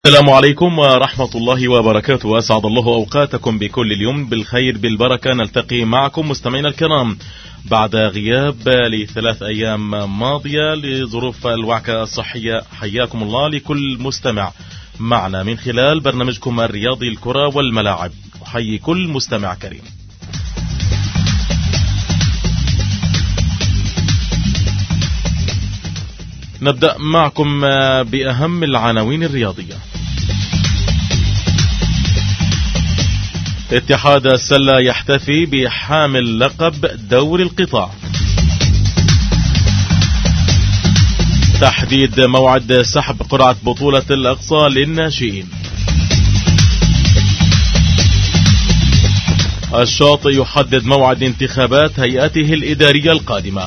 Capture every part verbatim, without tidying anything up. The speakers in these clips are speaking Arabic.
السلام عليكم ورحمة الله وبركاته. أسعد الله أوقاتكم بكل اليوم بالخير بالبركة. نلتقي معكم مستمعينا الكرام بعد غياب لثلاث أيام ماضية لظروف الوعكة الصحية. حياكم الله لكل مستمع معنا من خلال برنامجكم الرياضي الكرة والملاعب. أحيي كل مستمع كريم. نبدأ معكم بأهم العناوين الرياضية. اتحاد السلة يحتفي بحامل لقب دوري القطاع. تحديد موعد سحب قرعة بطولة الأقصى للناشئين. الشاطئ يحدد موعد انتخابات هيئته الإدارية القادمة.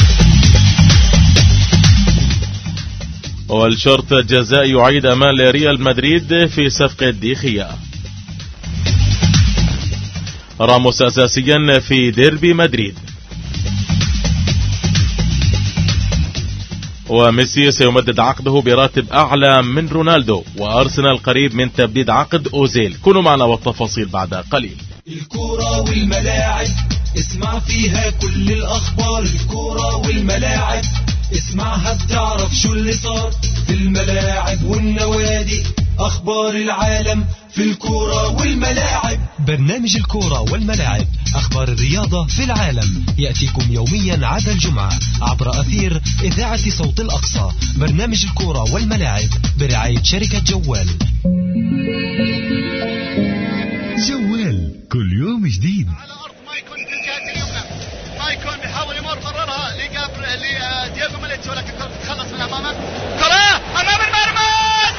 والشرط الجزائي يعيد أمال ريال مدريد في صفقة ديخيا. راموس أساسيا في ديربي مدريد. وميسي سيمدد عقده براتب أعلى من رونالدو. وأرسنال قريب من تبديد عقد أوزيل. كونوا معنا والتفاصيل بعد قليل. الكرة والملاعب اسمع فيها كل الأخبار. الكرة والملاعب اسمعها بتعرف شو اللي صار في الملاعب والنوادي. أخبار العالم في الكرة والملاعب. برنامج الكرة والملاعب، أخبار الرياضة في العالم، يأتيكم يوميا عدا الجمعة عبر أثير إذاعة صوت الأقصى. برنامج الكرة والملاعب برعاية شركة جوال. جوال كل يوم جديد. على أرض مايكون في الجهة اليمنى. مايكون بيحاول يمر مررها لدييغو ميليتش ولكن كرة تتخلص من أمامه. كرة أمام المرمى.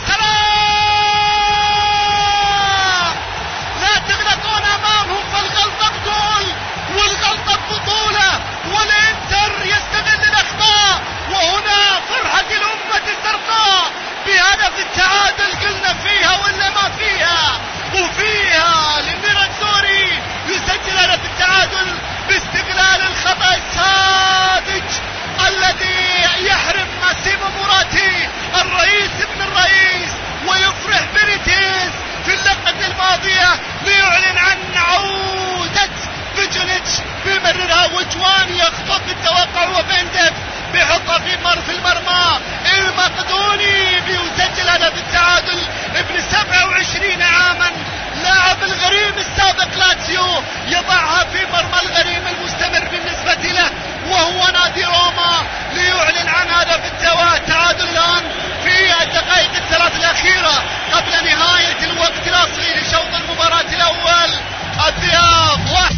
سلام! لا تغلطون أمامهم فالغلطة بطول والغلطة بطولة. والإنتر يستغل الأخطاء. وهنا فرحة الأمة الزرقاء بهدف التعادل. قلنا فيها ولا ما فيها؟ وفيها لميرانزوري يسجل هدف التعادل باستغلال الخطأ الساذج الذي يحرم ماسيمو موراتي الرئيس ابن الرئيس ويفرح بينيتيز في اللقطة الماضية ليعلن عن عودة فيجونيتش بيمررها وجوان يخطط بالتوقع وبندف بيحطها في مر في المرمى. المقدوني بيسجل هدف التعادل ابن سبعة وعشرين عاما لاعب الغريم السابق لاتسيو يضعها في مرمى الغريم المستمر بالنسبة له وهو نادي روما ليعلن عن هدف التعادل الآن في الدقائق الثلاث الأخيرة قبل نهاية الوقت الأصلي لشوط المباراة الأول. الذهاب واحد.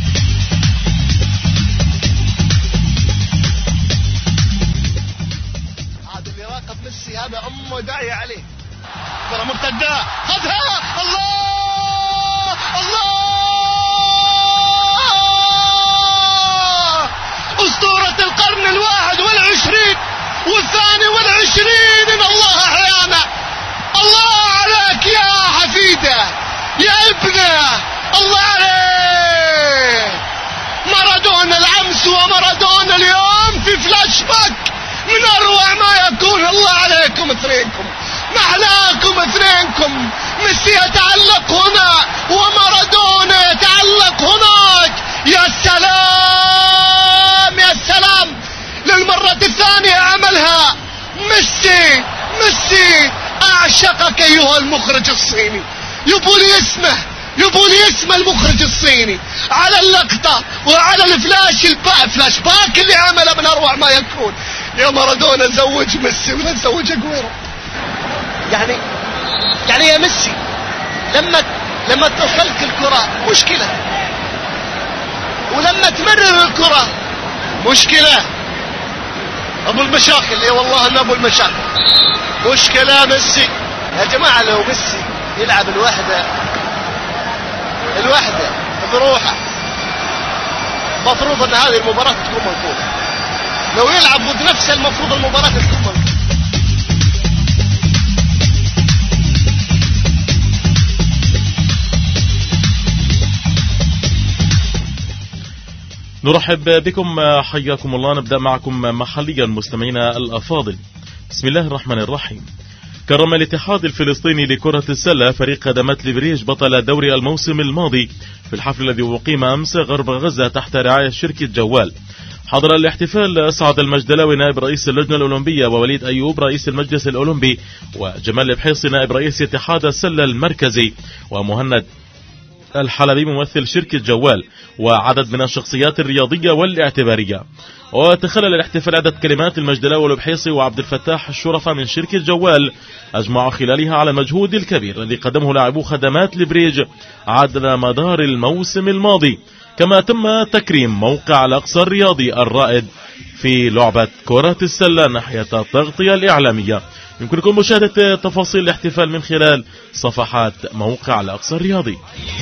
هذا اللي راقب ميسي هذا أمه داعية عليه. كرة مرتدة خذها. الله الله أسطورة القرن الواحد والعشرين والثاني والعشرين. إن الله أحيانا. الله عليك يا حفيدة يا ابنه. الله عليك. مارادونا الأمس ومارادونا اليوم في فلاش باك من أروع ما يكون. الله عليكم اثنينكم. محلاكم اثنينكم. ميسي يتعلق هنا ومارادونا يتعلق هناك. يا سلام يا سلام. للمرة الثانية عملها ميسي. ميسي أعشقك أيها المخرج الصيني. يبولي اسمه يبولي اسم المخرج الصيني على اللقطة وعلى الفلاش الباك فلاش باك اللي عمله من أروع ما يكون. يا مارادونا زوج ميسي ولا زوج أجويرو. يعني يعني يا ميسي لما لما تصلك الكرة مشكلة ولما تمرر الكرة مشكلة. ابو المشاكل. اي والله انا ابو المشاكل. مشكلة ميسي يا جماعة. لو ميسي يلعب الوحدة الوحدة بروحه مفروض ان هذه المباراة تكون منقولة. لو يلعب ضد نفسه المفروض المباراة تكون منقولة. نرحب بكم. حياكم الله. نبدأ معكم محليا مستمعينا الأفاضل. بسم الله الرحمن الرحيم. كرم الاتحاد الفلسطيني لكرة السلة فريق خدمات لبريج بطل دوري الموسم الماضي في الحفل الذي أقيم أمس غرب غزة تحت رعاية شركة جوال. حضر الاحتفال سعد المجدلاوي نائب رئيس اللجنة الأولمبية، ووليد أيوب رئيس المجلس الأولمبي، وجمال البحيصي نائب رئيس اتحاد السلة المركزي، ومهند الحلبي ممثل شركة جوال، وعدد من الشخصيات الرياضية والاعتبارية. وتخلل الاحتفال عدة كلمات المجدلاوي والبحيصي وعبد الفتاح الشرفة من شركة جوال، أجمعوا خلالها على المجهود الكبير الذي قدمه لاعبو خدمات لبريج على مدار الموسم الماضي، كما تم تكريم موقع الأقصى الرياضي الرائد في لعبة كرة السلة ناحية التغطية الإعلامية. يمكنكم مشاهدة تفاصيل الاحتفال من خلال صفحات موقع الأقصى الرياضي.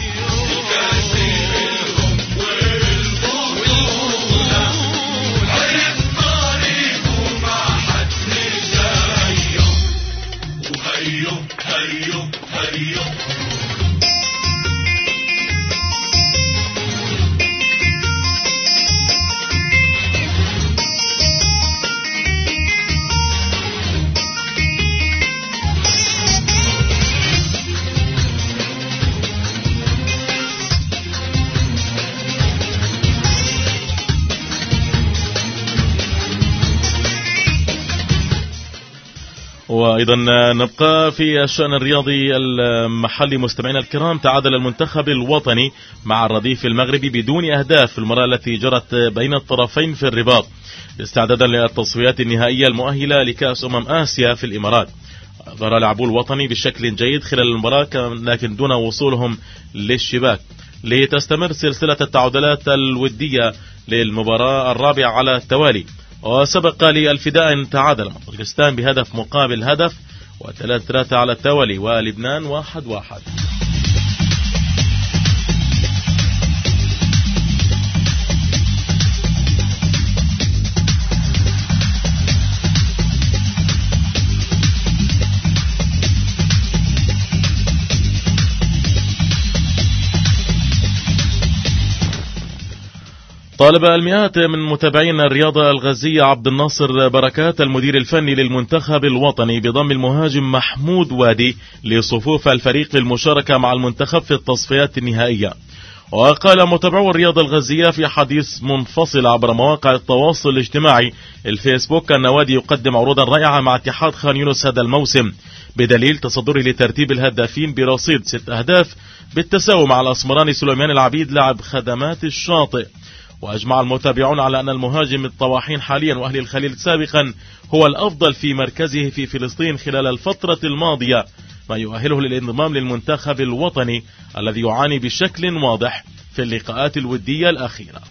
وأيضا نبقى في الشأن الرياضي المحلي. مستمعينا الكرام، تعادل المنتخب الوطني مع الرديف المغربي بدون أهداف في المباراة التي جرت بين الطرفين في الرباط استعدادا للتصفيات النهائية المؤهلة لكأس أمم آسيا في الإمارات. ظهر لاعبو الوطني بشكل جيد خلال المباراة لكن دون وصولهم للشباك، لتستمر سلسلة التعادلات الودية للمباراة الرابعة على التوالي. وسبق للفداء أن تعادل طاجكستان بهدف مقابل هدف، وثلاث ثلاثة على التوالي، ولبنان واحد واحد. طالب المئات من متابعين الرياضة الغزية عبد الناصر بركات المدير الفني للمنتخب الوطني بضم المهاجم محمود وادي لصفوف الفريق للمشاركة مع المنتخب في التصفيات النهائية. وقال متابعو الرياضة الغزية في حديث منفصل عبر مواقع التواصل الاجتماعي الفيسبوك أن وادي يقدم عروضا رائعة مع اتحاد خان يونس هذا الموسم، بدليل تصدره لترتيب الهدافين برصيد ست أهداف بالتساوي مع الأسمراني سليمان العبيد لاعب خدمات الشاطئ. وأجمع المتابعون على أن المهاجم الطواحين حاليا وأهل الخليل سابقا هو الأفضل في مركزه في فلسطين خلال الفترة الماضية، ما يؤهله للانضمام للمنتخب الوطني الذي يعاني بشكل واضح في اللقاءات الودية الأخيرة.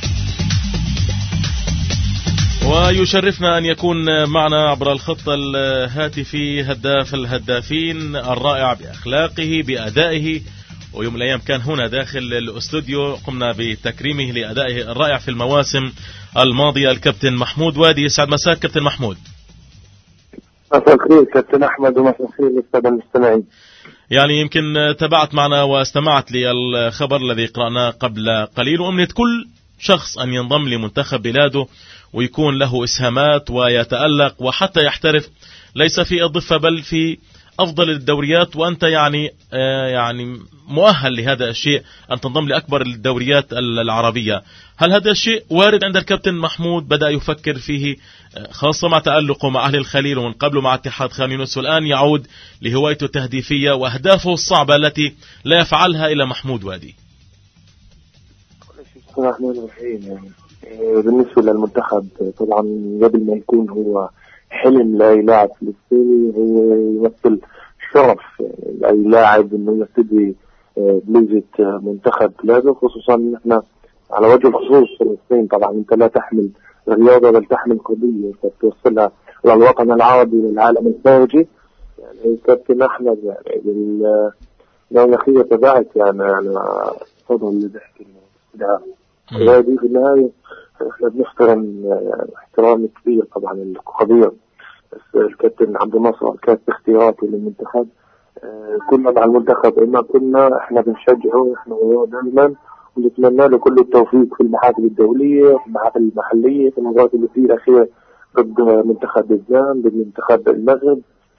ويشرفنا أن يكون معنا عبر الخط الهاتفي هداف الهدافين الرائع بأخلاقه بأدائه، ويوم الأيام كان هنا داخل الاستوديو قمنا بتكريمه لأدائه الرائع في المواسم الماضية، الكابتن محمود وادي. يسعد مساك كابتن محمود. مساء الخير كابتن أحمد ومساء الخير للسادة المستمعين. يعني يمكن تابعت معنا واستمعت للخبر الذي قرأناه قبل قليل، وأمنية كل شخص أن ينضم لمنتخب بلاده ويكون له إسهامات ويتألق وحتى يحترف ليس في الضفة بل في أفضل الدوريات، وأنت يعني آه يعني مؤهل لهذا الشيء أن تنضم لأكبر الدوريات العربية. هل هذا الشيء وارد عند الكابتن محمود؟ بدأ يفكر فيه خاصة مع تألقه مع أهل الخليل ومن قبله مع اتحاد خان يونس، والآن يعود لهوايته التهديفية وأهدافه الصعبة التي لا يفعلها إلا محمود وادي. بسم الله الرحمن الرحيم. يعني بالنسبة للمنتخب طبعا قبل ما يكون هو حلم لأي لاعب فلسطيني هو يمثل شرف لأي لاعب إنه يرتدي بلوزة منتخب بلاده، خصوصا إن إحنا على وجه الخصوص فلسطين طبعا أنت لا تحمل رياضة بل تحمل قضية فتوصلها للوطن العربي والعالم الخارجي. يعني كابتن أحمد يعني بالنوع الأخيرة تبعت يعني أنا فضل اللي بحكي ده هذه في النهاية احنا بنحترم يعني احترام كبير طبعا القضية، بس الكابتن عبد الناصر كانت اختياراته للمنتخب اه كنا مع المنتخب إما كنا احنا بنشجعه احنا وياه دائما ونتمنى له كل التوفيق في المحافل الدولية في المحافل المحلية في المباريات اللي فيه الأخيرة ضد منتخب الزام ضد منتخب المغرب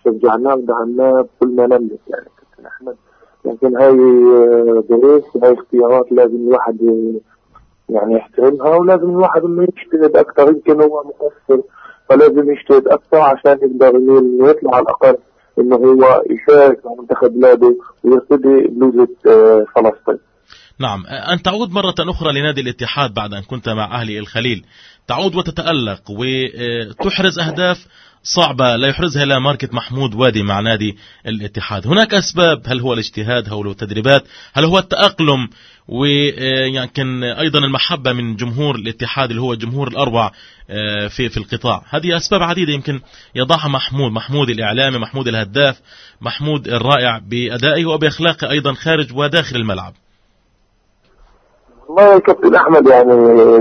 شجعناه ودعمناه بكل ما نملك يعني كابتن أحمد. لكن هاي ظروف وهاي اختيارات لازم الواحد يعني يحترمها، ولازم الواحد إنه يجتهد أكثر. يمكن هو مقصر فلازم يجتهد أكثر عشان يقدر إنه يطلع على الأقل إنه هو يشارك مع منتخب بلاده ويرتدي بلوزة فلسطين. نعم، أن تعود مرة أخرى لنادي الاتحاد بعد أن كنت مع أهلي الخليل، تعود وتتألق وتحرز أهداف صعبة لا يحرزها إلا ماركة محمود وادي مع نادي الاتحاد. هناك أسباب، هل هو الاجتهاد، هل هو التدريبات، هل هو التأقلم، ويمكن أيضا المحبة من جمهور الاتحاد اللي هو الجمهور الأروع في في القطاع. هذه أسباب عديدة يمكن يضعها محمود محمود الإعلامي، محمود الهداف، محمود الرائع بأدائه وبأخلاقه أيضا خارج وداخل الملعب. والله يا كابتن أحمد يعني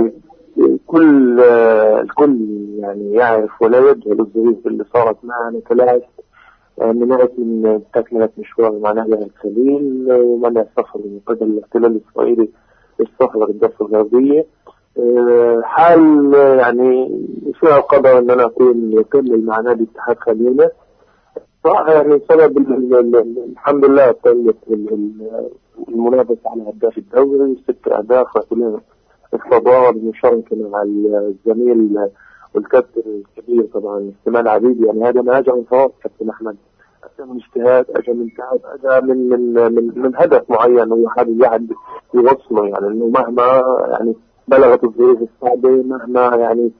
كل الكل يعني يعرف ولا يجهل الظروف اللي صارت معنا كلاعب، منعت من تكملة مشوار مع نادي الخليل ومنع السفر من قبل الاحتلال الإسرائيلي السفر للضفة الغربية. حال يعني شاء القدر أن أنا أكون أكمل مع نادي اتحاد خلينا صراحة يعني بسبب الحمد لله تمت المنافسة على هداف الدوري ست أهداف وكلنا الصدارة بمشاركة مع الزميل والكابتن الكبير طبعا استمال عبيد. يعني هذا ما أجى من فراغ كابتن أحمد، أجى من اجتهاد، أجى من تعب، أجى من من من, من هدف معين هو حابب الواحد يوصله. يعني إنه مهما يعني بلغت الظروف الصعبة، مهما يعني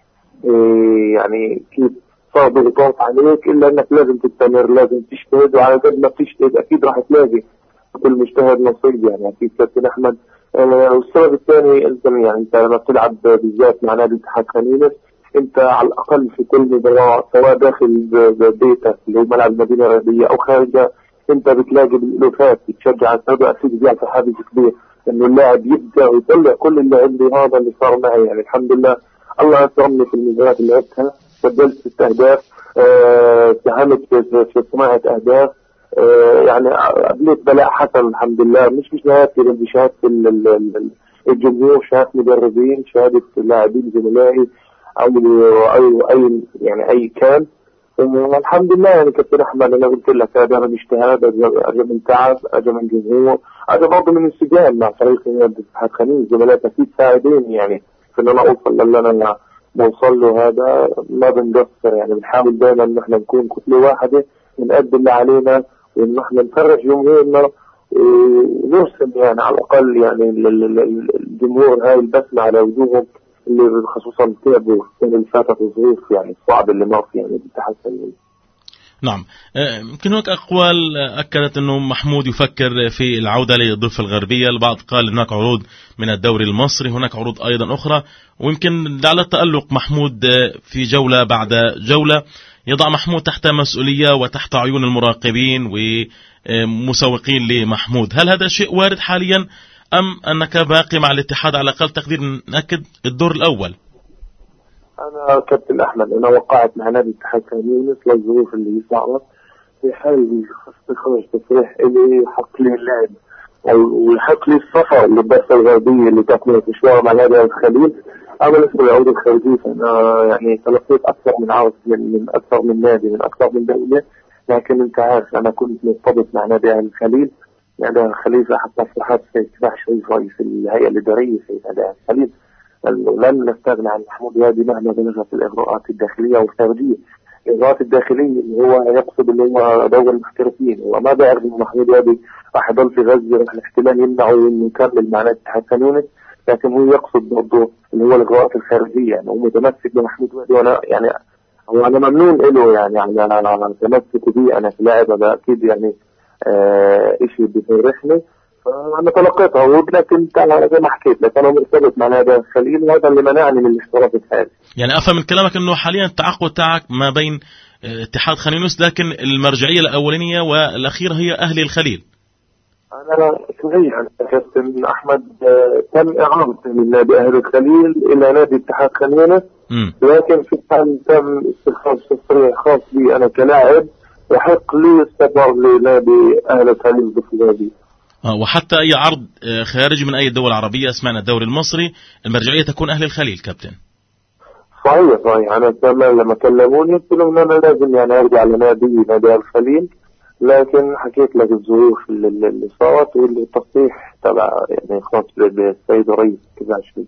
إيه يعني كيف صار ضغوطات عليك، إلا إنك لازم تستمر، لازم تجتهد، وعلى قد ما بتجتهد أكيد راح تلاقي كل مجتهد نصيب يعني أكيد كابتن أحمد. آه والسبب الثاني أنت يعني أنت لما بتلعب بالذات مع نادي اتحاد خليل أنت على الأقل في كل مباراة سواء داخل بيتك اللي هو ملعب المدينة الرياضية أو خارجها أنت بتلاقي بالألوفات بتشجع السادة. أكيد بيعطي حافز كبير إنه اللاعب يبدأ ويطلع كل اللي عنده. هذا اللي صار معي يعني الحمد لله. الله أكرمني في المباريات اللي لعبتها، سجلت ست أهداف، أه ساهمت في صناعة أهداف، أه يعني قبلت بلاء حسن الحمد لله. مش مش شهادتي بشهادة الجمهور، شهادة مدربين، شهادة لاعبين زملائي أو أي أي يعني أي كان. الحمد لله يعني كابتن أحمد أنا قلت لك هذا من اجتهاد، أجا من تعب، أجا من جمهور، أجا برضه من انسجام مع فريق نادي اتحاد خليل. زملائي أكيد ساعدين يعني في إن أنا أوصل للي أنا بوصل له. هذا ما بنقصر يعني بنحاول دائما إن إحنا نكون كتلة واحدة، نقدم اللي علينا وإن إحنا نفرج جمهورنا ونرسم يعني على الأقل يعني الجمهور هاي البسمة على وجوههم اللي خصوصا تعبوا السنة اللي فاتت الظروف يعني الصعبة اللي ما في يعني بتحسن. نعم، يمكن هناك أقوال أكدت أنه محمود يفكر في العودة للضفة الغربية. البعض قال هناك عروض من الدوري المصري، هناك عروض أيضا أخرى، ويمكن على التألق محمود في جولة بعد جولة يضع محمود تحت مسؤولية وتحت عيون المراقبين ومسوقين لمحمود. هل هذا شيء وارد حاليا أم أنك باقي مع الاتحاد على أقل تقدير نأكد الدور الأول؟ أنا كابتن أحمد أنا وقعت مع نادي اتحاد خليل مثل الظروف اللي صارت في حال خرج تصريح إلي حق لي اللعب أو يحق لي السفر للضفة الغربية اللي تكمل مشوار مع نادي الخليل. أنا بالنسبة للعودة الخارجية فأنا يعني تلقيت أكثر من عرض من, من أكثر من نادي من أكثر من دولة، لكن أنت عارف أنا كنت مرتبط مع نادي الخليل. نادي الخليل حتى تصريحات في اجتماع شريف رئيس الهيئة الإدارية في نادي الخليل لن نستغنى عن محمود وادي مهما بلغت الإجراءات الداخلية والخارجية. الإجراءات الداخلية اللي هو يقصد اللي هو دور المحترفين، وما بيعرف إن محمود وادي راح يضل في غزة، راح الاحتلال يمنعه إنه يكمل مع نادي اتحاد خليل، لكن هو يقصد برضه اللي هو الإجراءات الخارجية. يعني هو متمسك بمحمود وادي وأنا يعني هو أنا ممنون له يعني على على تمسك بي أنا كلاعب. هذا أكيد يعني آه إشي بيفرحني. فأنا تلقيت عروض لكن زي ما حكيت لك أنا مرتبط مع نادي الخليل وهذا اللي منعني من الاشتراك الحالي. يعني أفهم من كلامك إنه حاليا التعاقد تاعك ما بين اتحاد خليلوس، لكن المرجعية الأولانية والأخيرة هي أهلي الخليل. أنا صحيح كابتن أحمد تم إعارتي من نادي أهلي الخليل إلى نادي اتحاد خليلوس، لكن في حال تم استخراج تصريح خاص بي أنا كلاعب يحق لي السفر لنادي أهلي الخليل بفلادي. وحتى أي عرض خارجي من أي دول عربية، سمعنا الدوري المصري، المرجعية تكون أهل الخليل كابتن. صحيح صحيح. أنا كمان لما كلموني قلت لهم أنا لازم يعني أرجع لنادي نادي الخليل، لكن حكيت لك الظروف اللي صارت والتصحيح تبع يعني خاص بالسيد رئيس كذا شيء.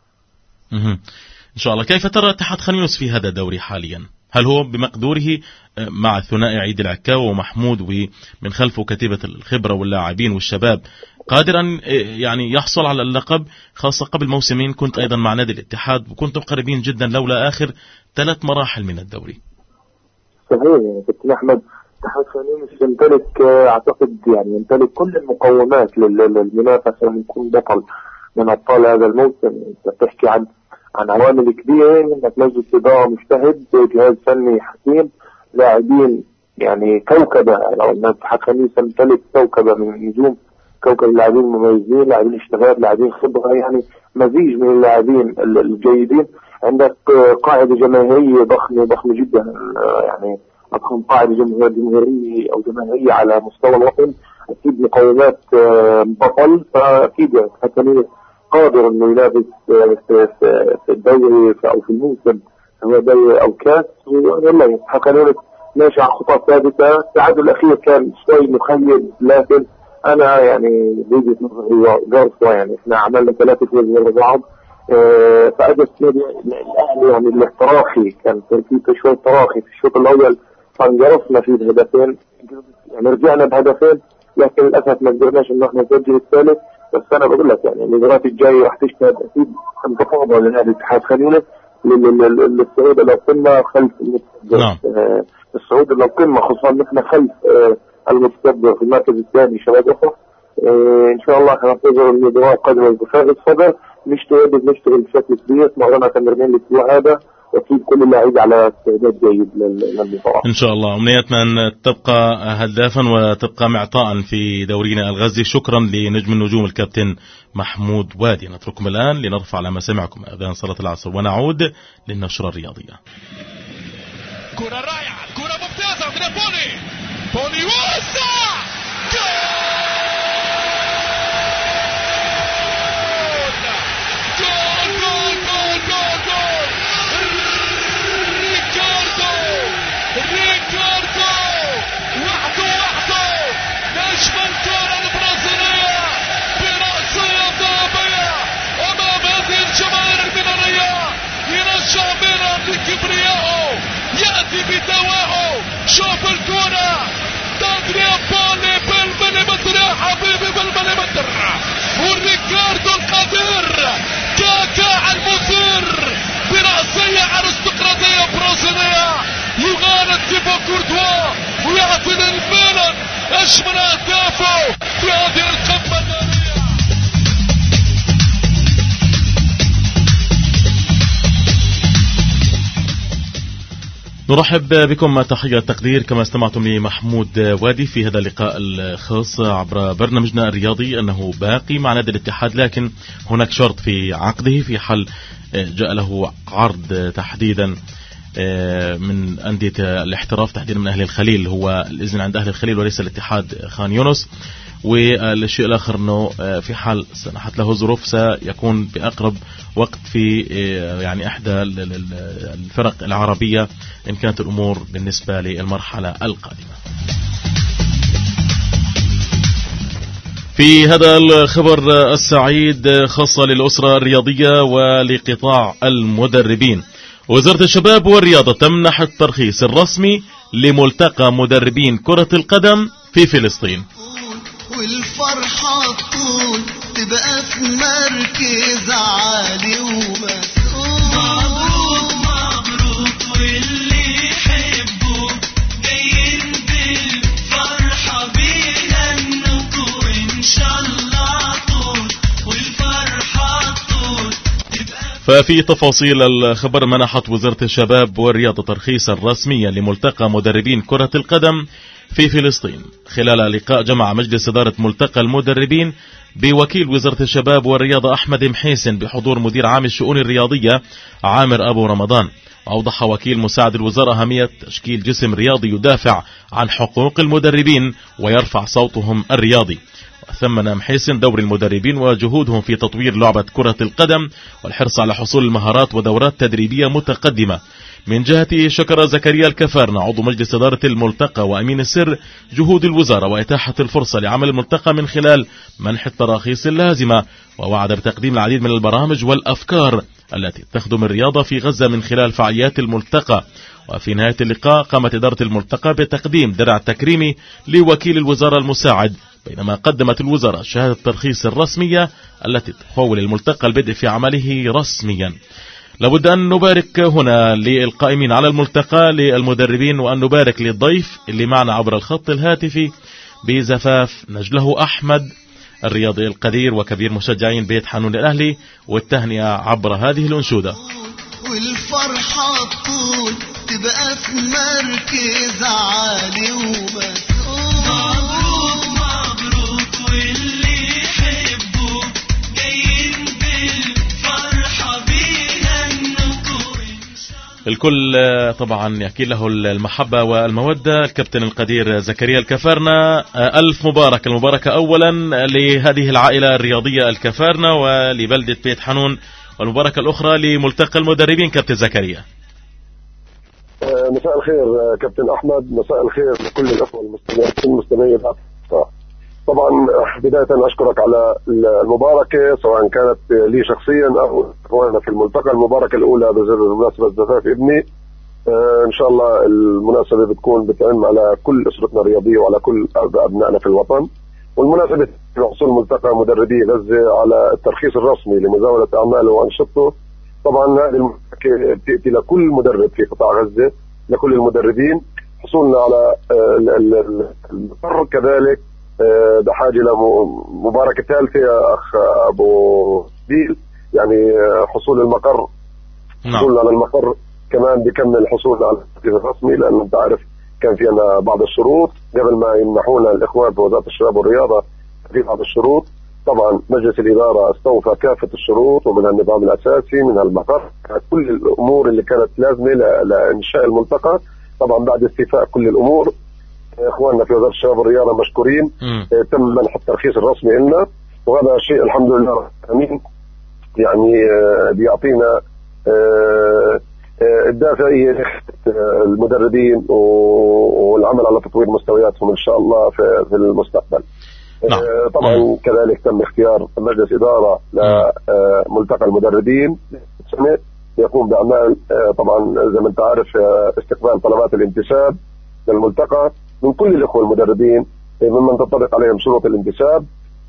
إن شاء الله. كيف ترى اتحاد خان يونس في هذا الدوري حاليا؟ هل هو بمقدوره مع الثنائي عيد العكاوي ومحمود ومن خلفه كتيبة الخبرة واللاعبين والشباب قادر أن يعني يحصل على اللقب، خاصة قبل موسمين كنت أيضا مع نادي الاتحاد وكنتم قريبين جدا لولا آخر ثلاث مراحل من الدوري؟ صحيح يعني كابتن أحمد، اتحاد خان يونس يمتلك أعتقد يعني يمتلك كل المقومات للمنافسة أن يكون بطل من أبطال هذا الموسم. أنت بتحكي عن عن عوامل كبيرة، انك مجلس إدارة مجتهد، جهاز فني حكيم، لاعبين يعني كوكبة. لو الناس خان يونس تمتلك كوكبة من النجوم، كوكب لاعبين مميزين، لاعبين اشتغال، لاعبين خبرة، يعني مزيج من اللاعبين الجيدين. عندك قاعدة جماهيرية ضخمة ضخمة جدا، يعني أضخم قاعدة جماهيرية أو جماهيرية على مستوى الوطن، أكيد مقومات بطل. فأكيد يعني خان يونس قادر انه ينافس في في الدوري او في الموسم هو دوري او كاس. والله خان يونس ماشي على خطى ثابته. التعادل الاخير كان شوي مخيب، لكن انا يعني بوجهه نظري قرصه، يعني احنا عملنا ثلاثه فوز ورا بعض. فاجى الاهلي يعني الاحتراخي كان في شوي تراخي في الشوط الاول، فانقرصنا فيه بهدفين، يعني رجعنا بهدفين، لكن للاسف ما قدرناش انه احنا نسجل الثالث. بس انا بقول لك يعني المباريات الجايه راح تشهد اكيد انتفاضه لنادي الاتحاد خان يونس للصعود الى القمه خلف المتصدر. نعم. آه الصعود الى القمه، خصوصا نحن خلف آه المتصدر في المركز الثاني شباب اخر. آه ان شاء الله حننتظر المباراه القادمه بفارغ الصبر، نشتغل نشتغل بشكل كبير، تمرنا تمرين الاسبوع هذا، واكيد كل اللاعبين على استعداد جيد للمباراه ان شاء الله. امنيتنا ان تبقى هدافا وتبقى معطاء في دورينا الغزي. شكرا لنجم النجوم الكابتن محمود وادي. نترككم الان لنرفع على مسامعكم اذان صلاه العصر ونعود للنشره الرياضيه. كرة رائعة، كرة ممتازة من بوني، بوني وسع شوف الكرة تادريا بولي بالمليمتر يا حبيبي بالمليمتر، والريكاردو القدير كاكا المثير برأسية أرستقراطية برازيلية يغالط تيبو كورتوا ويعطي للميلان أجمل أهدافه في هذه القمة النارية. نرحب بكم تحية تقدير كما استمعتم لمحمود وادي في هذا اللقاء الخاص عبر برنامجنا الرياضي أنه باقي مع نادي الاتحاد، لكن هناك شرط في عقده في حال جاء له عرض تحديدا من أندية الاحتراف، تحديدا من أهل الخليل، هو الإذن عند أهل الخليل وليس الاتحاد خان يونس. والشيء الآخر أنه في حال سنحت له ظروف سيكون بأقرب وقت في يعني إحدى الفرق العربية إن كانت الأمور بالنسبة للمرحلة القادمة. في هذا الخبر السعيد خاصة للأسرة الرياضية ولقطاع المدربين، وزارة الشباب والرياضة تمنح الترخيص الرسمي لملتقى مدربين كرة القدم في فلسطين. والفرحة طول تبقى في مركز عالي ومسؤول. مبروك مبروك واللي يحبوا جايين بالفرحة بيهنوكوا إن شاء الله طول والفرحة طول. ففي تفاصيل الخبر، منحت وزارة الشباب والرياضة ترخيصا رسميا لملتقى مدربين كرة القدم في فلسطين خلال لقاء جمع مجلس إدارة ملتقى المدربين بوكيل وزارة الشباب والرياضة أحمد محيسن بحضور مدير عام الشؤون الرياضية عامر أبو رمضان. أوضح وكيل مساعد الوزارة أهمية تشكيل جسم رياضي يدافع عن حقوق المدربين ويرفع صوتهم الرياضي. وثمن محيسن دور المدربين وجهودهم في تطوير لعبة كرة القدم والحرص على حصول المهارات ودورات تدريبية متقدمة. من جهته شكر زكريا الكفارنة عضو مجلس إدارة الملتقى وأمين السر جهود الوزارة وإتاحة الفرصة لعمل الملتقى من خلال منح التراخيص اللازمة، ووعد بتقديم العديد من البرامج والأفكار التي تخدم الرياضة في غزة من خلال فعاليات الملتقى. وفي نهاية اللقاء قامت إدارة الملتقى بتقديم درع تكريمي لوكيل الوزارة المساعد، بينما قدمت الوزارة شهادة الترخيص الرسمية التي تخول الملتقى البدء في عمله رسميا. لابد أن نبارك هنا للقائمين على الملتقى للمدربين، وأن نبارك للضيف اللي معنا عبر الخط الهاتفي بزفاف نجله أحمد الرياضي القدير وكبير مشجعين بيت حانون الأهلي، والتهنئة عبر هذه الأنشودة. والفرحة طول تبقى في مركز عالي ومسؤول. مبروك مبروك واللي يحبوا جايين بالفرحة بيهنوكوا. الكل طبعا يحكي له المحبة والمودة. الكابتن القدير زكريا الكفارنة، ألف مبارك. المباركة أولا لهذه العائلة الرياضية الكفارنة ولبلدة بيت حانون، والمباركة الأخرى لملتقى المدربين. كابتن زكريا، مساء الخير كابتن أحمد، مساء الخير لكل الأخوة المستمعين المستمعين. طبعا بداية أشكرك على المباركة سواء كانت لي شخصيا أو إخواننا في الملتقى. المباركة الأولى بمناسبة زفاف ابني، إن شاء الله المناسبة بتكون بتعم على كل أسرتنا الرياضية وعلى كل أبنائنا في الوطن. والمناسبة حصول ملتقى مدربي غزة على الترخيص الرسمي لمزاولة أعماله وأنشطته. طبعا هذه المباركة بتأتي لكل مدرب في قطاع غزة، لكل المدربين. حصولنا على المقر كذلك بحاجة لمباركة ثالثة يا أخ أبو ديل، يعني حصول المقر. حصولنا على المقر كمان بكمل حصولنا على الترخيص الرسمي، لأن أنت عارف كان في عنا بعض الشروط قبل ما يمنحونا الإخوان في وزارة الشباب والرياضة في بعض الشروط. طبعا مجلس الإدارة استوفى كافة الشروط، ومنها النظام الأساسي، منها المقر، كل الأمور اللي كانت لازمة لإنشاء الملتقى. طبعا بعد استيفاء كل الأمور إخواننا في وزارة الشباب والرياضة مشكورين. اه تم منح الترخيص الرسمي لنا، وهذا شيء الحمد لله آمين، يعني اه بيعطينا اه الدافعية المدربين والعمل على تطوير مستوياتهم إن شاء الله في المستقبل. نعم. طبعا كذلك تم اختيار مجلس إدارة لملتقى المدربين سنة يقوم بأعمال طبعا زي ما أنت عارف استقبال طلبات الانتساب للملتقى من كل الإخوة المدربين ممن تنطبق عليهم شروط الانتساب.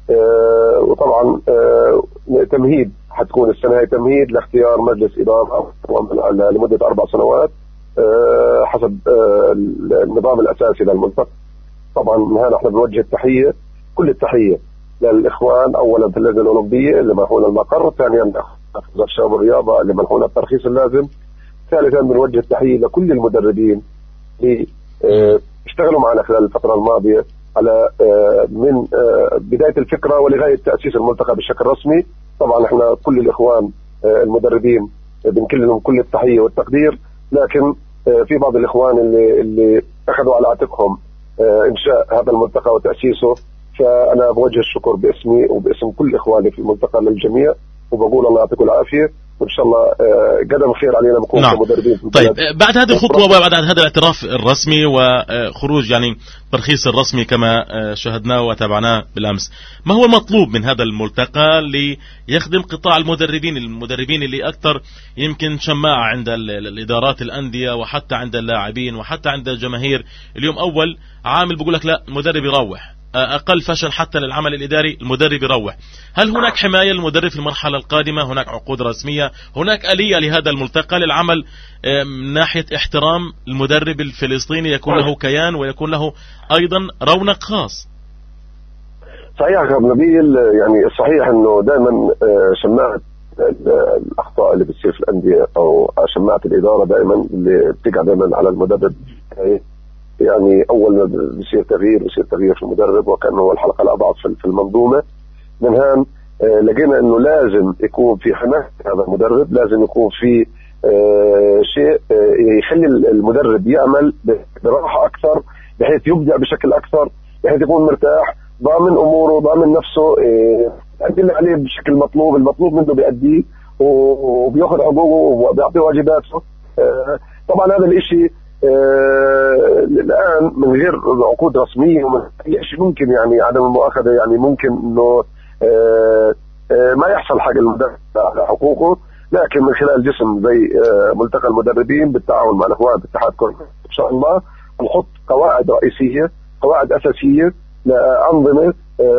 وطبعا تمهيد حتكون السنة هي تمهيد لاختيار مجلس إدارة لمدة أربع سنوات حسب النظام الأساسي للملتقى. طبعا هنا احنا بنوجه التحية كل التحية للإخوان، أولا في اللجنة الأولمبية اللي منحونا المقر، ثانيا وزارة الشباب والرياضة اللي منحونا الترخيص اللازم، ثالثا بنوجه التحية لكل المدربين اللي اشتغلوا معنا خلال الفترة الماضية على من بداية الفكرة ولغاية تأسيس الملتقى بشكل رسمي. طبعا احنا كل الإخوان المدربين بنكل لهم كل التحية والتقدير، لكن في بعض الإخوان اللي اللي أخذوا على عاتقهم إنشاء هذا الملتقى وتأسيسه، فأنا بوجه الشكر باسمي وباسم كل إخواني في الملتقى للجميع، وبقول الله يعطيكم العافية، وإن شاء الله قدم خير علينا نكون نعم. كمدربين. طيب بعد هذه الخطوة وبعد هذا الاعتراف الرسمي وخروج يعني ترخيص الرسمي كما شاهدناه وتابعناه بالأمس، ما هو المطلوب من هذا الملتقى ليخدم قطاع المدربين المدربين اللي أكثر يمكن شماعة عند الإدارات الأندية وحتى عند اللاعبين وحتى عند الجماهير؟ اليوم أول عامل بيقول لك لا المدرب يروح، أقل فشل حتى للعمل الإداري المدرب يروح. هل هناك حماية للمدرب في المرحلة القادمة؟ هناك عقود رسمية؟ هناك آلية لهذا الملتقى للعمل من ناحية احترام المدرب الفلسطيني، يكون له كيان ويكون له أيضا رونق خاص؟ صحيح يا نبيل، يعني الصحيح أنه دائما شماعة الأخطاء اللي بتصير في الأندية أو شماعة الإدارة دائما اللي بتقع دائما على المدرب. يعني أول ما بيصير تغيير بيصير تغيير في المدرب، وكان هو الحلقة الأضعف في المنظومة. من هان لقينا انه لازم يكون في حماية هذا المدرب، لازم يكون في شيء يخلي المدرب يعمل براحة اكثر، بحيث يبدع بشكل اكثر، بحيث يكون مرتاح، ضامن اموره، ضامن نفسه، يؤدي اللي عليه بشكل مطلوب، المطلوب منه بيأديه وبياخذ حقوقه وبيعطي واجباته. طبعا هذا الاشي الان من غير عقود رسميه ومن اي شيء ممكن يعني عدم المؤاخذه، يعني ممكن انه ما يحصل حق المدرب على حقوقه، لكن من خلال جسم زي ملتقى المدربين بالتعاون مع الاخوان باتحاد كره ان شاء الله نحط قواعد رئيسيه، قواعد اساسيه لانظمه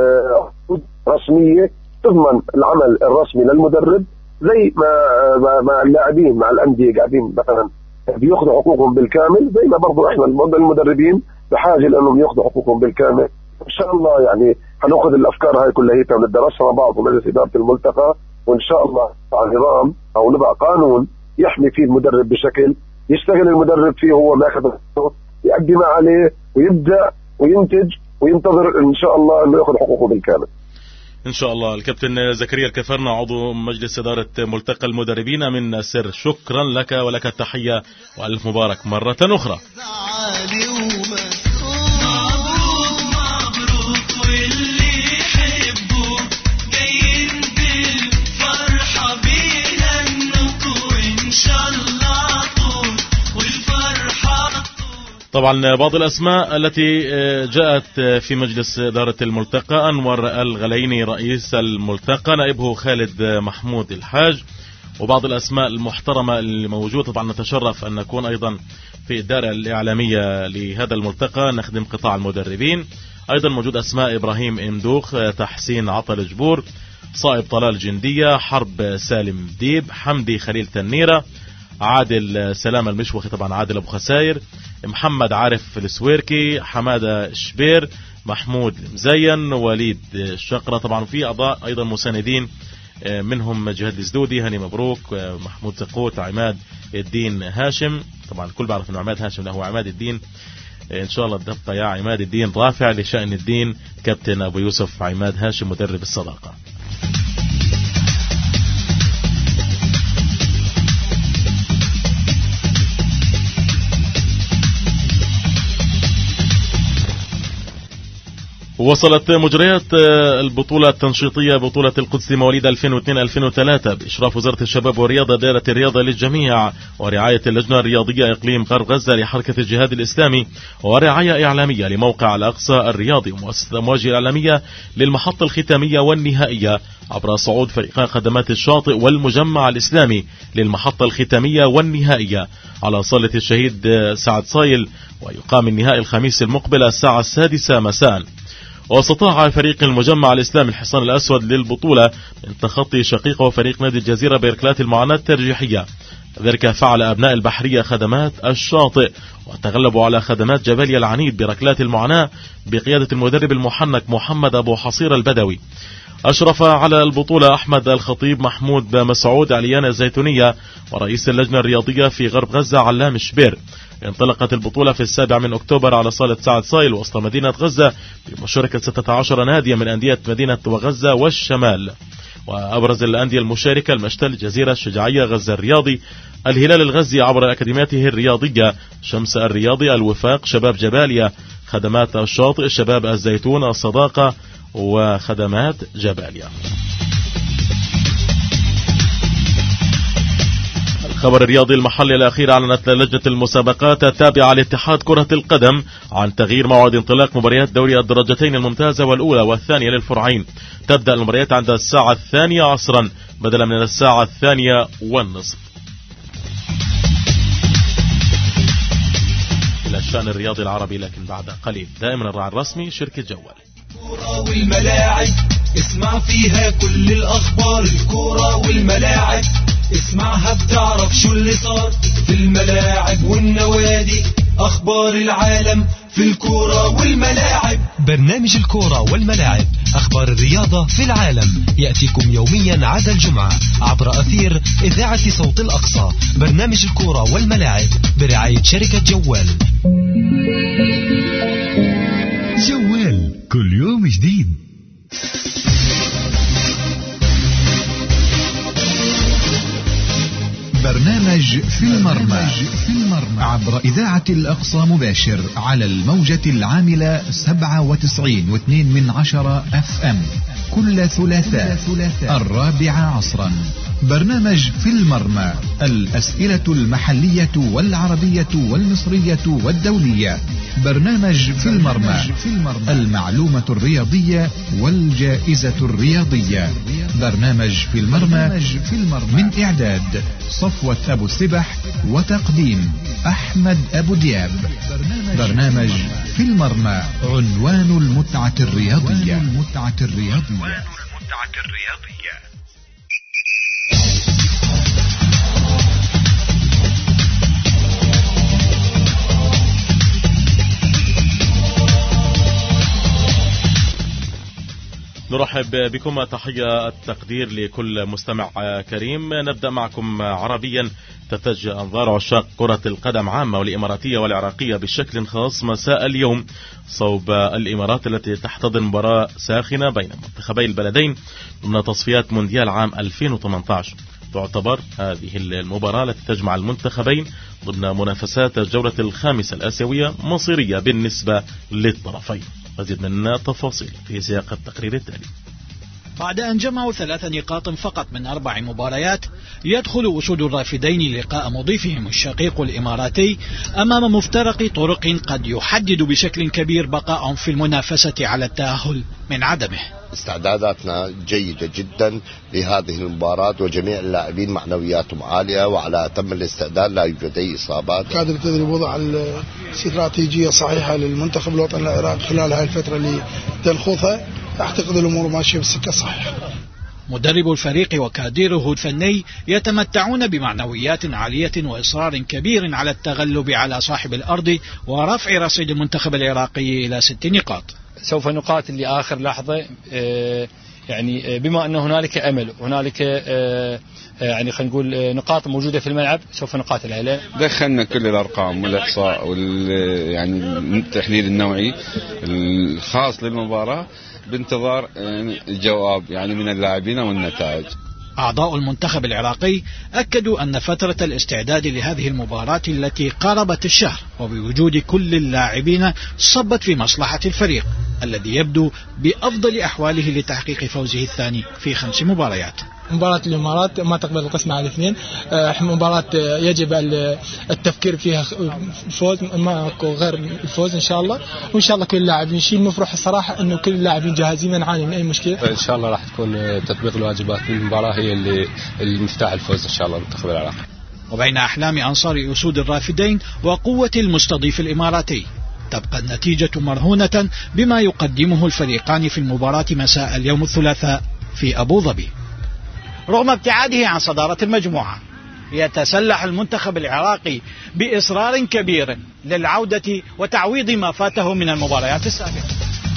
رسميه تضمن العمل الرسمي للمدرب، زي ما مع اللاعبين مع الانديه قاعدين مثلا بياخذوا حقوقهم بالكامل، زي ما برضو احنا المدربين بحاجه لانهم ياخذوا حقوقهم بالكامل. ان شاء الله يعني هناخذ الافكار هاي كلها هي وندرسها مع بعض ومجلس اداره الملتقى، وان شاء الله على نظام او نبقى قانون يحمي فيه المدرب بشكل يشتغل المدرب فيه هو ماخذ يؤدي ما عليه ويبدع وينتج وينتظر ان شاء الله انه ياخذ حقوقه بالكامل. إن شاء الله. الكابتن زكريا الكفرنا عضو مجلس إدارة ملتقى المدربين من سر، شكرا لك ولك التحية وألف مبارك مرة أخرى. طبعا بعض الأسماء التي جاءت في مجلس إدارة الملتقى: أنور الغليني رئيس الملتقى، نائبه خالد محمود الحاج، وبعض الأسماء المحترمة اللي موجودة. طبعا نتشرف أن نكون أيضا في الدائرة الإعلامية لهذا الملتقى، نخدم قطاع المدربين. أيضا موجود أسماء: إبراهيم إمدوخ، تحسين عطل جبور، صائب طلال جندية، حرب سالم ديب، حمدي خليل تنيرة، عادل سلام المشوخي، طبعا عادل أبو خساير، محمد عارف السويركي، حمادة شبير، محمود مزين، وليد الشقرة. طبعا في أعضاء أيضا مساندين منهم جهاد الزدودي، هاني مبروك، محمود زقوت، عماد الدين هاشم. طبعا الكل بعرف أنه عماد هاشم هو عماد الدين، إن شاء الله تبقى يا عماد الدين رافع لشأن الدين، كابتن أبو يوسف عماد هاشم مدرب الصداقة. وصلت مجريات البطولة التنشيطية بطولة القدس مواليد ألفين واثنين ألفين وثلاثة بإشراف وزارة الشباب والرياضة دائرة الرياضة للجميع ورعاية اللجنة الرياضية إقليم غرب غزة لحركة الجهاد الإسلامي ورعاية إعلامية لموقع الأقصى الرياضي ومؤسسة أمواج الإعلامية للمحطة الختامية والنهائية عبر صعود فريق خدمات الشاطئ والمجمع الإسلامي للمحطة الختامية والنهائية على صالة الشهيد سعد صايل، ويقام النهائي الخميس المقبل الساعة السادسة مساء. واستطاع فريق المجمع الإسلامي الحصان الأسود للبطولة من تخطي شقيقه فريق نادي الجزيرة بركلات المعاناة الترجيحية، ذلك فعل أبناء البحرية خدمات الشاطئ وتغلبوا على خدمات جباليا العنيد بركلات المعاناة بقيادة المدرب المحنك محمد أبو حصير البدوي. أشرف على البطولة أحمد الخطيب، محمود مسعود، عليان الزيتونية، ورئيس اللجنة الرياضية في غرب غزة علام شبير. انطلقت البطولة في السابع من أكتوبر على صالة سعد صايل وسط مدينة غزة بمشاركة ستة عشر ناديا من أندية مدينة وغزة والشمال، وأبرز الأندية المشاركة: المشتل، الجزيرة، الشجاعية، غزة الرياضي، الهلال الغزي عبر أكاديمياته الرياضية، شمس الرياضي، الوفاق، شباب جباليا، خدمات الشاطئ، شباب الزيتون، الصداقة، وخدمات جباليا. الخبر الرياضي المحلي الأخير: أعلنت لجنة المسابقات التابعة لاتحاد كرة القدم عن تغيير موعد انطلاق مباريات دوري الدرجتين الممتازة والأولى والثانية للفرعين. تبدأ المباريات عند الساعة الثانية عصرا بدلا من الساعة الثانية والنصف. إلى الشأن الرياضي العربي لكن بعد قليل. دائما الراعي الرسمي شركة جوال. الكورة والملاعب اسمع فيها كل الأخبار، الكورة والملاعب اسمعها بتعرف شو اللي صار في الملاعب والنوادي، أخبار العالم في الكورة والملاعب. برنامج الكورة والملاعب، أخبار الرياضة في العالم، يأتيكم يوميا عدا الجمعة عبر أثير إذاعة صوت الأقصى. برنامج الكورة والملاعب برعاية شركة جوال. جوال كل يوم جديد. برنامج في المرمى عبر إذاعة الأقصى مباشر على الموجة العاملة سبعة وتسعين واثنين من عشرة اف ام كل ثلاثاء الرابعة عصرا. برنامج في المرمى، الأسئلة المحلية والعربية والمصرية والدولية. برنامج في المرمى، المعلومة الرياضية والجائزة الرياضية. برنامج في المرمى من إعداد صفوة أبو السبح وتقديم أحمد أبو دياب. برنامج في المرمى، عنوان المتعة الرياضية. المتعة الرياضية. نرحب بكم، تحية التقدير لكل مستمع كريم. نبدأ معكم عربيا. تتجه أنظار عشاق كرة القدم عامة والإماراتية والعراقية بشكل خاص مساء اليوم صوب الإمارات التي تحتضن مباراة ساخنة بين منتخبي البلدين ضمن تصفيات مونديال عام ألفين وثمانية عشر. تعتبر هذه المباراة التي تجمع المنتخبين ضمن منافسات الجولة الخامسة الآسيوية مصيرية بالنسبة للطرفين. مزيد من التفاصيل في سياق التقرير التالي. بعد أن جمعوا ثلاث نقاط فقط من أربع مباريات، يدخل أسود الرافدين لقاء مضيفهم الشقيق الإماراتي أمام مفترق طرق قد يحدد بشكل كبير بقائهم في المنافسة على التأهل من عدمه. استعداداتنا جيدة جدا لهذه المباراة، وجميع اللاعبين معنوياتهم عالية وعلى أتم الاستعداد، لا يوجد أي إصابات. قادر تدريب وضع الاستراتيجية صحيحة للمنتخب الوطني العراقي خلال هذه الفترة اللي تنخوضها. أعتقد الأمور ماشية بالسكة الصحيحة. مدرب الفريق وكادره الفني يتمتعون بمعنويات عالية وإصرار كبير على التغلب على صاحب الأرض ورفع رصيد المنتخب العراقي إلى ست نقاط. سوف نقاتل لآخر لحظة، يعني بما أن هنالك أمل، هنالك يعني خلينا نقول نقاط موجودة في الملعب، سوف نقاتل عليها. دخلنا كل الأرقام والإحصاء وال يعني التحليل النوعي الخاص للمباراة بانتظار الجواب يعني من اللاعبين والنتائج. أعضاء المنتخب العراقي أكدوا أن فترة الاستعداد لهذه المباراة التي قاربت الشهر وبوجود كل اللاعبين صبت في مصلحة الفريق الذي يبدو بأفضل أحواله لتحقيق فوزه الثاني في خمس مباريات. مباراة الإمارات ما تقبل القسمة على اثنين، مباراة يجب التفكير فيها فوز، ما غير الفوز إن شاء الله. وإن شاء الله كل اللاعبين شيء نفرح الصراحة إنه كل اللاعبين جاهزين، ما نعاني من أي مشكلة. إن شاء الله راح تكون تطبيق الواجبات في المباراة هي اللي المفتاح الفوز إن شاء الله المنتخب العراقي. وبين أحلام أنصار أسود الرافدين وقوة المستضيف الإماراتي تبقى النتيجة مرهونة بما يقدمه الفريقان في المباراة مساء اليوم الثلاثاء في أبو ظبي. رغم ابتعاده عن صدارة المجموعة، يتسلح المنتخب العراقي بإصرار كبير للعودة وتعويض ما فاته من المباريات السابقة.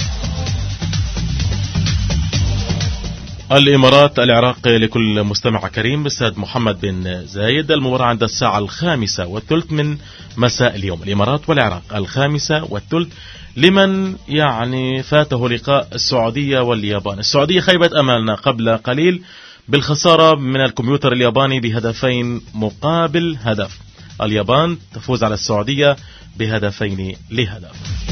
الإمارات العراق لكل مستمع كريم بالسيد محمد بن زايد. المباراة عند الساعة الخامسة والثلث من مساء اليوم. الإمارات والعراق الخامسة والثلث لمن يعني فاته لقاء السعودية واليابان. السعودية خيبت أمالنا قبل قليل بالخسارة من الكمبيوتر الياباني بهدفين مقابل هدف. اليابان تفوز على السعودية بهدفين لهدف.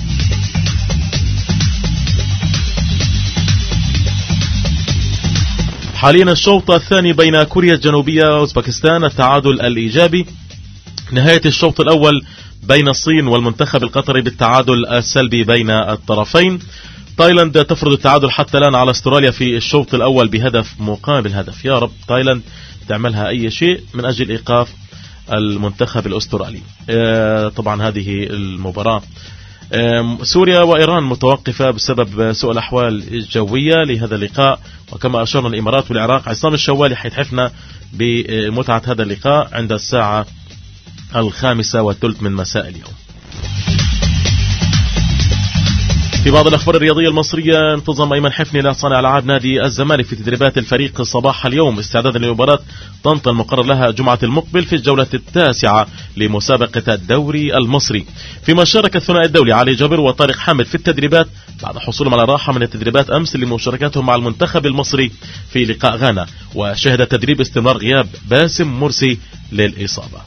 حاليا الشوط الثاني بين كوريا الجنوبية وأوزبكستان، التعادل الإيجابي. نهاية الشوط الأول بين الصين والمنتخب القطري بالتعادل السلبي بين الطرفين. تايلاند تفرض التعادل حتى الآن على استراليا في الشوط الأول بهدف مقابل هدف. يا رب تايلاند تعملها أي شيء من أجل إيقاف المنتخب الأسترالي. طبعا هذه المباراة. سوريا وإيران متوقفة بسبب سوء الأحوال الجوية لهذا اللقاء، وكما أشرنا الإمارات والعراق. عصام الشوالي حيتحفنا بمتعة هذا اللقاء عند الساعة الخامسة والثلث من مساء اليوم. في بعض الأخبار الرياضية المصرية، انتظم أيمن حفني لصانع ألعاب نادي الزمالك في تدريبات الفريق صباح اليوم استعدادا لمباراة طنطا المقرر لها جمعة المقبل في الجولة التاسعة لمسابقة الدوري المصري، فيما شارك الثنائي الدولي علي جابر وطارق حامد في التدريبات بعد حصولهم على راحة من التدريبات أمس لمشاركتهم مع المنتخب المصري في لقاء غانا، وشهد التدريب استمرار غياب باسم مرسي للإصابة.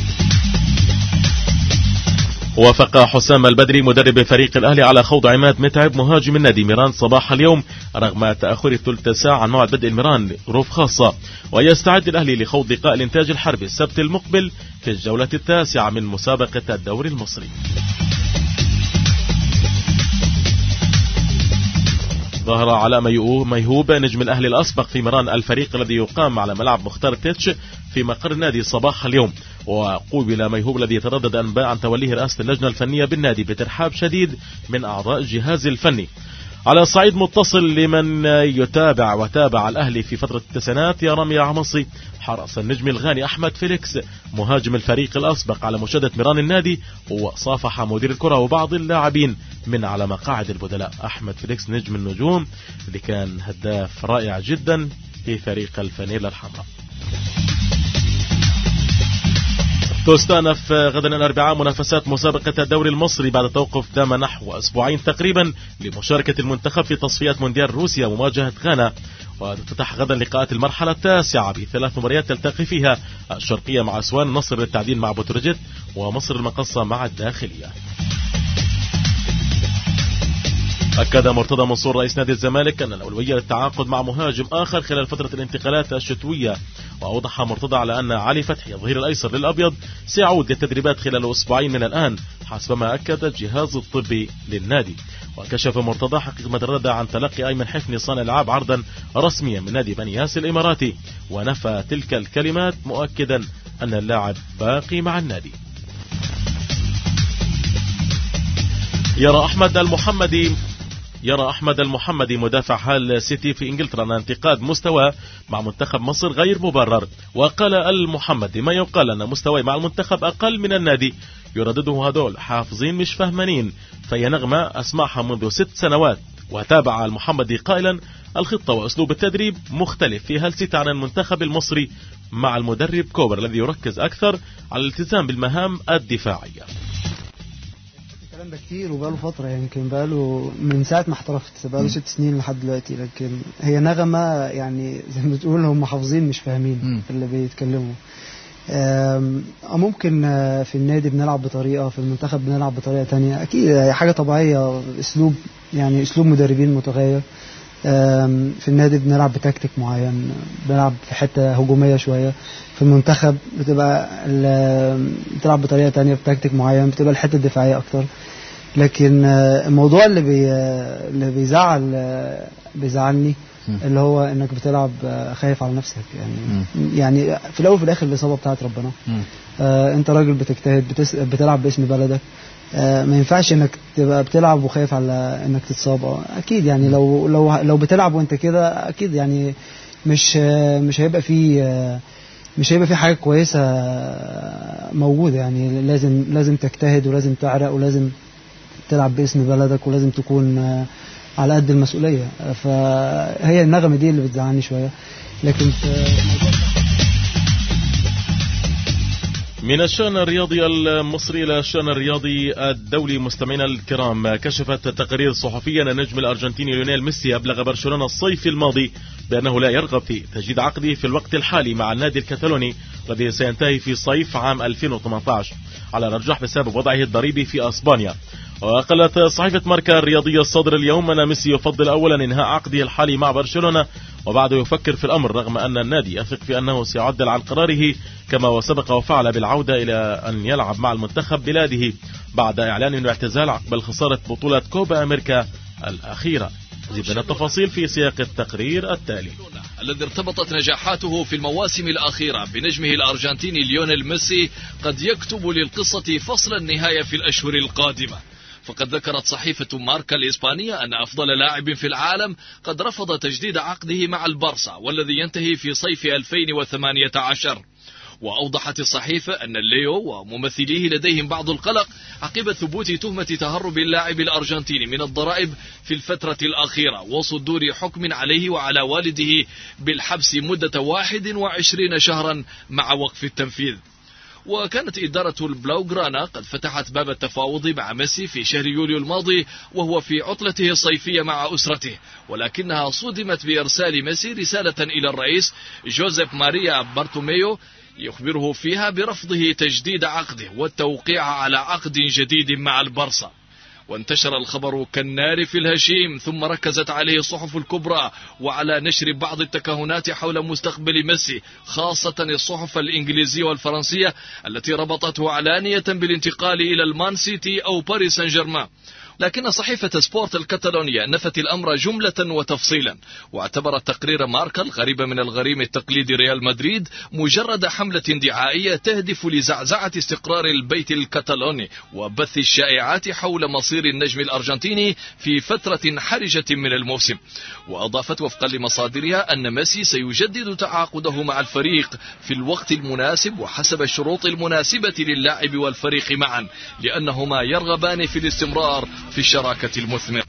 وافق حسام البدري مدرب فريق الأهلي على خوض عماد متعب مهاجم النادي ميران صباح اليوم رغم تأخر ثلث ساعة عن موعد بدء الميران لظروف خاصة، ويستعد الأهلي لخوض لقاء الإنتاج الحربي السبت المقبل في الجولة التاسعة من مسابقة الدوري المصري. ظهر علاء ميهوب نجم الأهلي الأسبق في ميران الفريق الذي يقام على ملعب مختار تيتش في مقر النادي صباح اليوم، وقوبل ميهوب الذي يتردد أنباء عن توليه رئاسة اللجنة الفنية بالنادي بترحاب شديد من أعضاء الجهاز الفني. على صعيد متصل لمن يتابع وتابع الأهلي في فترة التسعينات، يا رامي عمصي حرص النجم الغاني أحمد فيليكس مهاجم الفريق الأسبق على مشاهدة ميران النادي، وصافح مدير الكرة وبعض اللاعبين من على مقاعد البدلاء. أحمد فيليكس نجم النجوم اللي كان هداف رائع جدا في فريق الفانيلا الحمراء. تستأنف غدا الأربعاء منافسات مسابقة الدوري المصري بعد توقف دام نحو أسبوعين تقريبا لمشاركة المنتخب في تصفيات مونديال روسيا مواجهة غانا، وتفتح غدا لقاءات المرحلة التاسعة بثلاث مباريات تلتقي فيها الشرقية مع أسوان، نصر للتعدين مع بوتروجيت، ومصر المقصة مع الداخلية. أكد مرتضى منصور رئيس نادي الزمالك أن الأولوية للتعاقد مع مهاجم آخر خلال فترة الانتقالات الشتوية، وأوضح مرتضى على أن علي فتحي الظهير الأيسر للأبيض سيعود للتدريبات خلال أسبوعين من الآن حسب ما أكد الجهاز الطبي للنادي. وكشف مرتضى حقيقة ما تردد عن تلقي أيمن حفني صانع العاب عرضا رسميا من نادي بني ياس الإماراتي، ونفى تلك الكلمات مؤكدا أن اللاعب باقي مع النادي. يرى أحمد المحمدي يرى أحمد المحمدي مدافع هال سيتي في إنجلترا أن انتقاد مستوى مع منتخب مصر غير مبرر، وقال المحمدي ما يقال أن مستوى مع المنتخب أقل من النادي يردده هذول حافظين مش فهمانين، فهي نغمة أسمعها منذ ست سنوات. وتابع المحمدي قائلا الخطة وأسلوب التدريب مختلف في هال سيتي عن المنتخب المصري مع المدرب كوبر الذي يركز أكثر على الالتزام بالمهام الدفاعية. الكلام ده كتير وبقاله فترة، يمكن بقاله من ساعة ما احترفت بقاله ست سنين لحد دلوقتي، لكن هي نغمة يعني زي ما بتقول هم حافظين مش فاهمين اللي بيتكلموا. ممكن في النادي بنلعب بطريقة، في المنتخب بنلعب بطريقة تانية، أكيد حاجة طبيعية، أسلوب يعني أسلوب مدربين متغير. في النادي بنلعب بتكتيك معين، بنلعب في حتة هجومية شوية، في المنتخب بتبقى بتلعب بطريقة تانية بتكتيك معين، بتبقى الحتة الدفاعية أكتر. لكن الموضوع اللي بي اللي بيزعل بيزعلني اللي هو انك بتلعب خايف على نفسك، يعني م. يعني في الاول وفي الاخر الاصابه بتاعت ربنا. آه انت راجل بتجتهد، بتس... بتلعب باسم بلدك، آه ما ينفعش انك تبقى بتلعب وخايف على انك تتصاب. اكيد يعني لو لو لو بتلعب وانت كده اكيد يعني مش مش هيبقى فيه مش هيبقى في حاجه كويسه موجوده، يعني لازم لازم تجتهد ولازم تعرق ولازم تلعب باسم بلدك ولازم تكون على قد المسؤولية. فهي النغمة دي اللي بتزعلني شوية. لكن من الشأن الرياضي المصري إلى الشأن الرياضي الدولي، مستمعينا الكرام، كشفت تقارير صحفية أن النجم الأرجنتيني ليونيل ميسي أبلغ برشلونة الصيف الماضي بأنه لا يرغب في تجديد عقده في الوقت الحالي مع النادي الكتالوني الذي سينتهي في صيف عام ألفين وثمانية عشر على الأرجح بسبب وضعه الضريبي في أسبانيا. وقالت صحيفة ماركا الرياضية الصادرة اليوم أن ميسي يفضل أولا إنهاء عقده الحالي مع برشلونة وبعده يفكر في الأمر، رغم أن النادي يثق في أنه سيعدل عن قراره كما وسبق وفعل بالعودة إلى أن يلعب مع المنتخب بلاده بعد إعلان الاعتزال عقب خسارة بطولة كوبا أمريكا الأخيرة. زيد من التفاصيل في سياق التقرير التالي. الذي ارتبطت نجاحاته في المواسم الأخيرة بنجمه الأرجنتيني ليونيل ميسي قد يكتب للقصة فصل النهاية في الأشهر القادمة. فقد ذكرت صحيفة ماركا الإسبانية أن أفضل لاعب في العالم قد رفض تجديد عقده مع البارسا والذي ينتهي في صيف ألفين وثمانية عشر. وأوضحت الصحيفة أن الليو وممثليه لديهم بعض القلق عقب ثبوت تهمة تهرب اللاعب الأرجنتيني من الضرائب في الفترة الأخيرة وصدور حكم عليه وعلى والده بالحبس مدة واحد وعشرين شهرا مع وقف التنفيذ. وكانت إدارة البلاوغرانا قد فتحت باب التفاوض مع ميسي في شهر يوليو الماضي وهو في عطلته الصيفية مع أسرته، ولكنها صدمت بإرسال ميسي رسالة إلى الرئيس جوزيف ماريا بارتوميو يخبره فيها برفضه تجديد عقده والتوقيع على عقد جديد مع البارسا. وانتشر الخبر كالنار في الهشيم، ثم ركزت عليه الصحف الكبرى وعلى نشر بعض التكهنات حول مستقبل ميسي، خاصة الصحف الإنجليزية والفرنسية التي ربطته علانية بالانتقال إلى المان سيتي أو باريس سان جيرمان. لكن صحيفة سبورت الكتالونية نفت الأمر جملة وتفصيلا، واعتبرت تقرير ماركا الغريب من الغريم التقليدي ريال مدريد مجرد حملة دعائية تهدف لزعزعة استقرار البيت الكتالوني وبث الشائعات حول مصير النجم الأرجنتيني في فترة حرجة من الموسم. وأضافت وفقا لمصادرها أن ميسي سيجدد تعاقده مع الفريق في الوقت المناسب وحسب الشروط المناسبة للاعب والفريق معا، لأنهما يرغبان في الاستمرار في الشراكة المثمرة.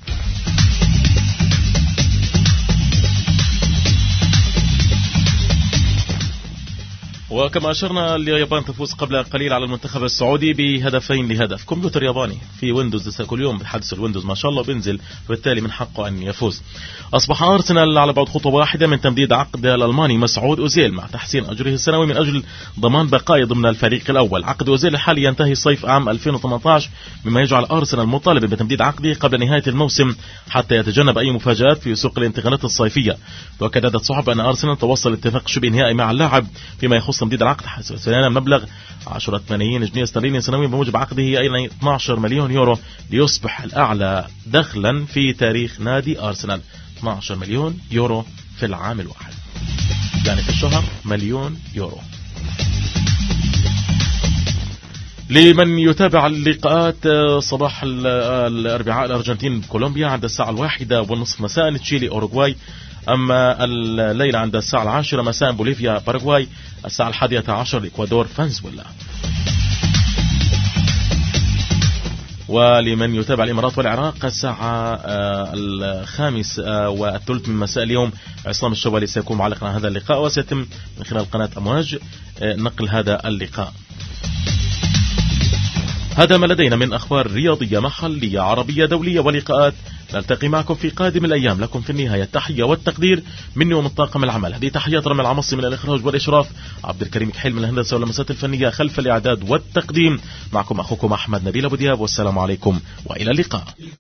وكما أشرنا، اليابان تفوز قبل قليل على المنتخب السعودي بهدفين لهدف. كمبيوتر ياباني في ويندوز كل يوم بحدث الويندوز ما شاء الله بينزل، وبالتالي من حقه أن يفوز. أصبح أرسنال على بعد خطوة واحدة من تمديد عقد الألماني مسعود أوزيل مع تحسين أجره السنوي من أجل ضمان بقائه ضمن الفريق الأول. عقد أوزيل الحالي ينتهي صيف عام ألفين وثمانية عشر، مما يجعل أرسنال مطالبا بتمديد عقده قبل نهاية الموسم حتى يتجنب أي مفاجآت في سوق الانتقالات الصيفية. وأكدت الصحف أن أرسنال توصل اتفاق شبه نهائي مع اللاعب فيما يخص تمديد العقد حسب سنة مبلغ عشرة ملايين جنيه استرليني سنويا بموجب عقده أيضا اثني عشر مليون يورو، ليصبح الأعلى دخلا في تاريخ نادي أرسنال. اثني عشر مليون يورو في العام الواحد، يعني في الشهر مليون يورو. لمن يتابع اللقاءات صباح الأربعاء الأرجنتين بكولومبيا عند الساعة الواحدة والنصف مساء تشيلي أوروغواي، أما الليلة عند الساعة العاشرة مساء بوليفيا باراغواي، الساعة الحادية عشر الإكوادور فنزويلا. ولمن يتابع الإمارات والعراق الساعة الخامس والثلث من مساء اليوم عصام الشوالي سيكون معلقا على هذا اللقاء، وسيتم من خلال قناة أمواج نقل هذا اللقاء. هذا ما لدينا من أخبار رياضية محلية عربية دولية ولقاءات. نلتقي معكم في قادم الأيام. لكم في النهاية التحية والتقدير مني ومن طاقم العمل. هذه تحيات رمي العمصي من الإخراج والإشراف، عبد الكريم كحيل من الهندسة واللمسات الفنية خلف الإعداد والتقديم. معكم أخوكم أحمد نبيل أبو دياب، والسلام عليكم وإلى اللقاء.